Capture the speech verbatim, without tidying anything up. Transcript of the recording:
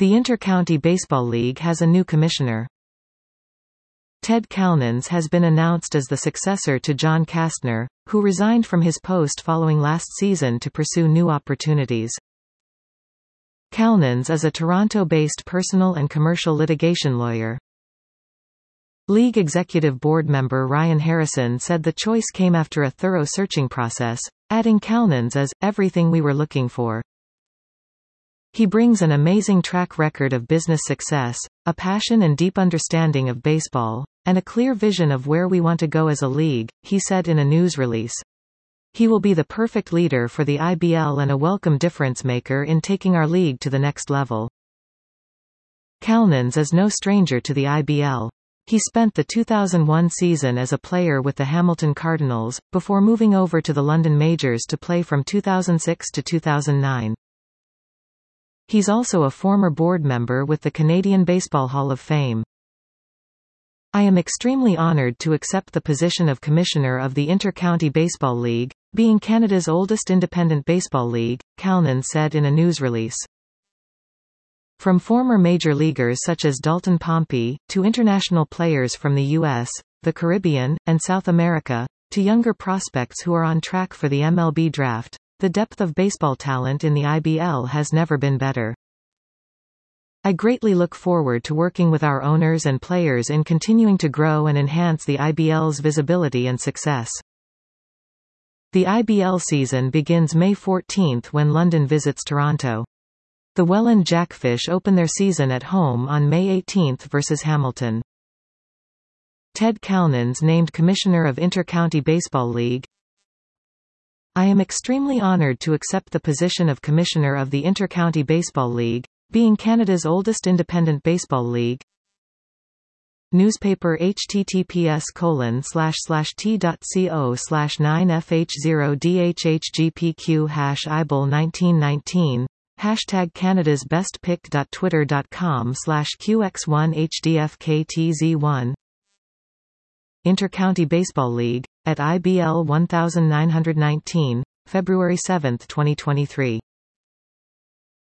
The Inter-County Baseball League has a new commissioner. Ted Cowlnans has been announced as the successor to John Castner, who resigned from his post following last season to pursue new opportunities. Cowlnans is a Toronto-based personal and commercial litigation lawyer. League Executive Board member Ryan Harrison said the choice came after a thorough searching process, adding Cowlnans as everything we were looking for. He brings an amazing track record of business success, a passion and deep understanding of baseball, and a clear vision of where we want to go as a league, he said in a news release. He will be the perfect leader for the I B L and a welcome difference maker in taking our league to the next level. Cowlnans is no stranger to the I B L. He spent the two thousand one season as a player with the Hamilton Cardinals, before moving over to the London Majors to play from two thousand six to two thousand nine. He's also a former board member with the Canadian Baseball Hall of Fame. I am extremely honoured to accept the position of Commissioner of the Inter-County Baseball League, being Canada's oldest independent baseball league, Cowlnans said in a news release. From former major leaguers such as Dalton Pompey, to international players from the U S, the Caribbean, and South America, to younger prospects who are on track for the M L B draft, the depth of baseball talent in the I B L has never been better. I greatly look forward to working with our owners and players in continuing to grow and enhance the I B L's visibility and success. The I B L season begins May fourteenth when London visits Toronto. The Welland Jackfish open their season at home on May eighteenth versus Hamilton. Ted Cowlnans named Commissioner of Inter-County Baseball League. I am extremely honoured to accept the position of Commissioner of the Inter-County Baseball League, being Canada's oldest independent baseball league. Newspaper https colon slash slash t.co slash 9fh0dhhgpq hash ibol nineteen nineteen hashtag Canada's best pick.twitter.com slash qx1hdfktz1 Inter-County Baseball League, at I B L nineteen nineteen, February seventh twenty twenty-three.